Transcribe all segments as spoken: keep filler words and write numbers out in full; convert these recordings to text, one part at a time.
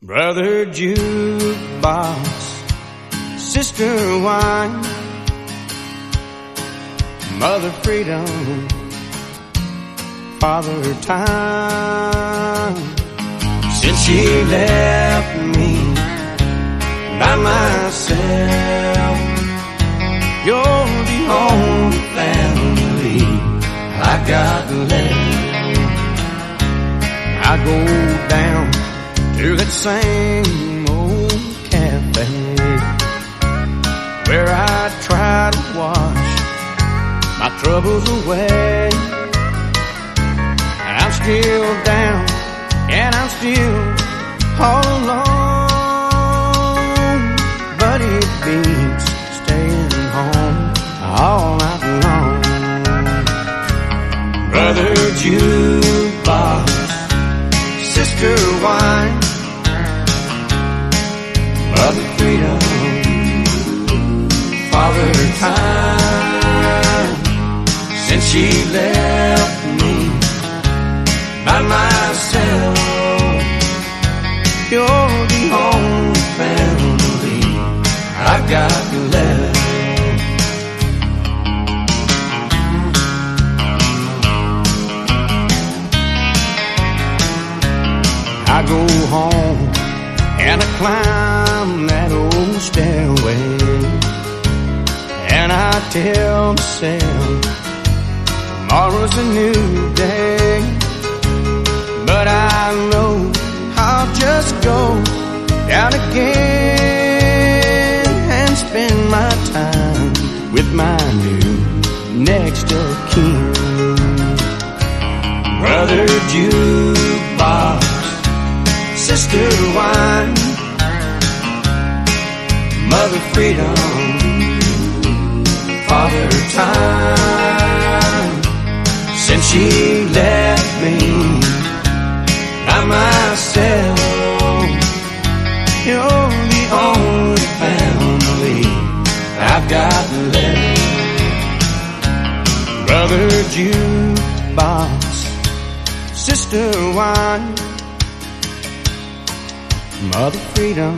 Brother jukebox, sister wine, mother freedom, father time. Since she left me by myself, you're the only family I got left. I go down to that same old cafe where I try to wash my troubles away. I'm still down and I'm still all alone, but it beats staying home all night long. Brother jukebox, sister wine, mother freedom, father time. Since she left me by myself, you're the only family I've got left. I go home and I climb that old stairway, and I tell myself tomorrow's a new day. But I know I'll just go down again and spend my time with my new next of kin. Brother jukebox, sister wine, mother freedom, father time. Since she left me by myself, you're the only family I've got left. Brother jukebox, sister wine, mother freedom,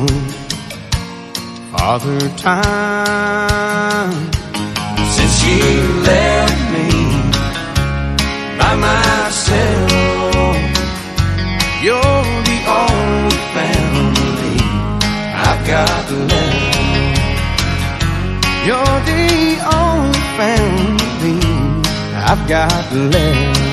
father time. Since she left me by myself, you're the only family I've got left. You're the only family I've got left.